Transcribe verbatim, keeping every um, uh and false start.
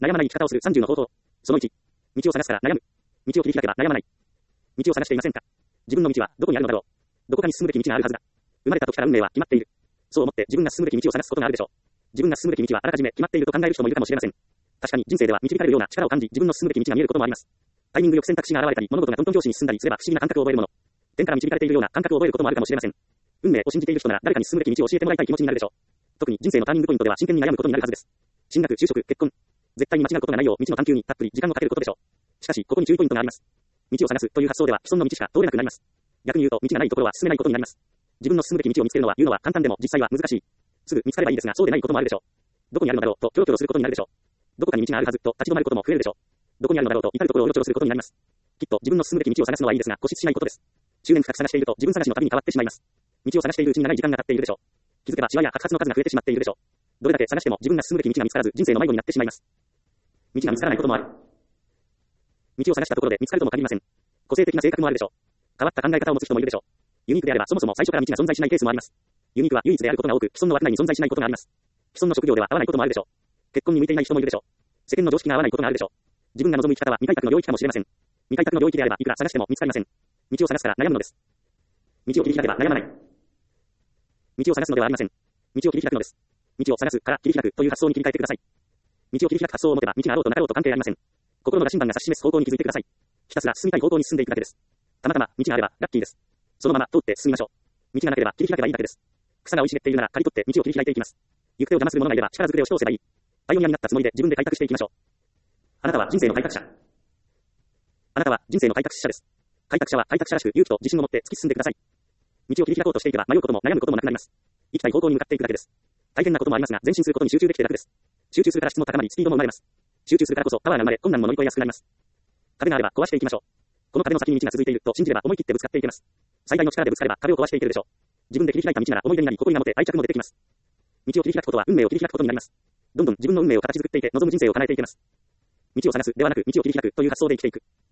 悩まない生き方をするさんじゅうの方法。そのいち。道を探すから悩む。道を切り開けば悩まない。道を探していませんか？自分の道はどこにあるのだろう。どこかに進むべき道があるはずだ。生まれた時から運命は決まっている。そう思って自分が進むべき道を探すことがあるでしょう。自分が進むべき道はあらかじめ決まっていると考える人もいるかもしれません。確かに人生では導かれるような力を感じ、自分の進むべき道が見えることもあります。タイミングよく選択肢が現れたり、物事がトントン拍子に進んだりすれば不思議な感覚を覚えるもの。天から導かれているような感覚を覚えることもあるかもしれません。運命を信じている人なら誰かに進むべき道を教えてもらいたい気持ちになるでしょう。特に人生のターニングポイントでは真剣に悩むことになるはずです。進学、就職、結婚。絶対に間違うことがないよう道の探求にたっぷり時間をかけることでしょう。しかし、ここに注意ポイントがあります。道を探すという発想では既存の道しか通れなくなります。逆に言うと、道がないところは進めないことになります。自分の進むべき道を見つけるのは言うのは簡単でも実際は難しい。すぐ見つかればいいですが、そうでないこともあるでしょう。どこにあるのだろうとキョロキョロすることになるでしょう。どこかに道があるはずと立ち止まることも増えるでしょう。どこにあるのだろうと至るところをうろちょろすることになります。きっと自分の進むべき道を探すのはいいですが、固執しないことです。執念深く探していると自分探しの旅に変わってしまいます。道を探しているうちに長い時間が経っているでしょう。気づけばシワや白髪の数が増えてしまっているでしょう。どれだけ探しても自分が進むべき道が見つからず人生の迷子になってしまいます。道が見つからないこともある。道を探したところで見つかるとも限りません。個性的な性格もあるでしょう。変わった考え方を持つ人もいるでしょう。ユニークであればそもそも最初から道が存在しないケースもあります。ユニークは唯一であることが多く、既存の枠内に存在しないことがあります。既存の職業では合わないこともあるでしょう。結婚に向いていない人もいるでしょう。世間の常識が合わないことがあるでしょう。自分が望む生き方は未開拓の領域かもしれません。未開拓の領域であればいくら探しても見つかりません。道を探すから悩むのです。道を切り開けば悩まない。道を探すのではありません。道を切り開くのです。道を探すから切り開くという発想に切り替えてください。道を切り開く発想を持てば道があろうとなかろうと関係ありません。心の羅針盤が指し示す方向に気づいてください。ひたすら進みたい方向に進んでいくだけです。たまたま道があればラッキーです。そのまま通って進みましょう。道がなければ切り開けばいいだけです。草が生い茂っているなら刈り取って道を切り開いていきます。行く手を邪魔する者がいれば力ずくで押し通せばいい。パイオニアになったつもりで自分で開拓していきましょう。あなたは人生の開拓者。あなたは人生の開拓者です。開拓者は開拓者らしく勇気と自信を持って突き進んでください。道を切り開こうとしていけば迷うことも悩むこともなくなります。行きたい方向に向かっていくだけです。大変なこともありますが前進することに集中できて楽です。集中するから質も高まりスピードも生まれます。集中するからこそパワーが生まれ困難も乗り越えやすくなります。壁があれば壊していきましょう。この壁の先に道が続いていると信じれば思い切ってぶつかっていけます。最大の力でぶつかれば壁を壊していけるでしょう。自分で切り開いた道なら思い出になり誇りが持て愛着も出てきます。道を切り開くことは運命を切り開くことになります。どんどん自分の運命を形作っていて望む人生を叶えていけます。道を探すではなく道を切り開くという発想で生きていく。